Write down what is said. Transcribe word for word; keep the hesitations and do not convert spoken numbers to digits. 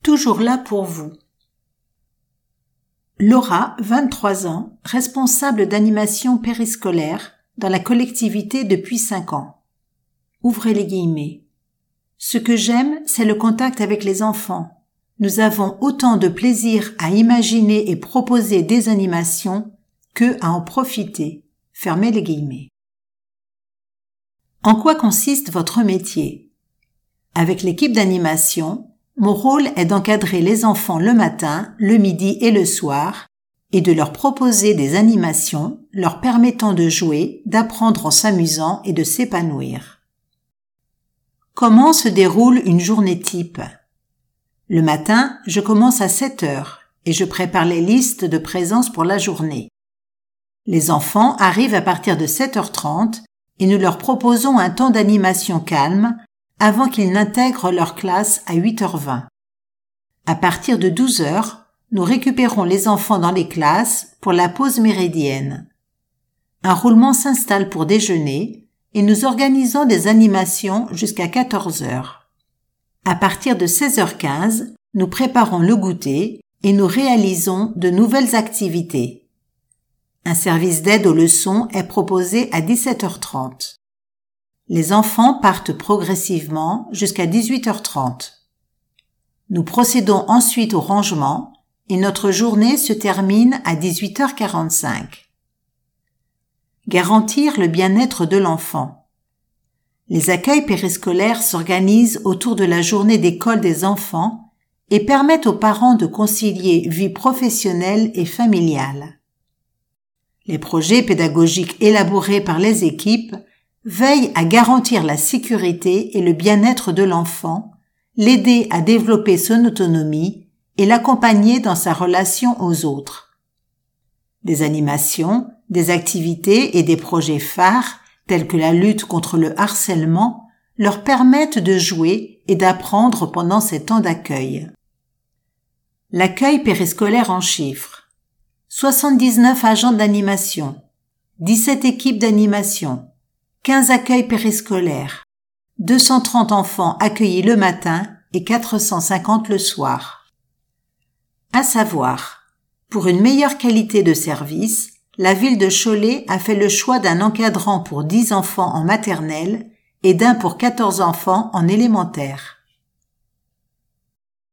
Toujours là pour vous. Laura, vingt-trois ans, responsable d'animation périscolaire dans la collectivité depuis cinq ans. Ouvrez les guillemets. Ce que j'aime, c'est le contact avec les enfants. Nous avons autant de plaisir à imaginer et proposer des animations que à en profiter. Fermez les guillemets. En quoi consiste votre métier? Avec l'équipe d'animation, mon rôle est d'encadrer les enfants le matin, le midi et le soir et de leur proposer des animations leur permettant de jouer, d'apprendre en s'amusant et de s'épanouir. Comment se déroule une journée type? Le matin, je commence à sept heures et je prépare les listes de présence pour la journée. Les enfants arrivent à partir de sept heures trente et nous leur proposons un temps d'animation calme avant qu'ils n'intègrent leur classe à huit heures vingt. À partir de douze heures, nous récupérons les enfants dans les classes pour la pause méridienne. Un roulement s'installe pour déjeuner et nous organisons des animations jusqu'à quatorze heures. À partir de seize heures quinze, nous préparons le goûter et nous réalisons de nouvelles activités. Un service d'aide aux leçons est proposé à dix-sept heures trente. Les enfants partent progressivement jusqu'à dix-huit heures trente. Nous procédons ensuite au rangement et notre journée se termine à dix-huit heures quarante-cinq. Garantir le bien-être de l'enfant. Les accueils périscolaires s'organisent autour de la journée d'école des enfants et permettent aux parents de concilier vie professionnelle et familiale. Les projets pédagogiques élaborés par les équipes veillent à garantir la sécurité et le bien-être de l'enfant, l'aider à développer son autonomie et l'accompagner dans sa relation aux autres. Des animations, des activités et des projets phares, tels que la lutte contre le harcèlement, leur permettent de jouer et d'apprendre pendant ces temps d'accueil. L'accueil périscolaire en chiffres. soixante-dix-neuf agents d'animation, dix-sept équipes d'animation, quinze accueils périscolaires, deux cent trente enfants accueillis le matin et quatre cent cinquante le soir. À savoir, pour une meilleure qualité de service, la ville de Cholet a fait le choix d'un encadrant pour dix enfants en maternelle et d'un pour quatorze enfants en élémentaire.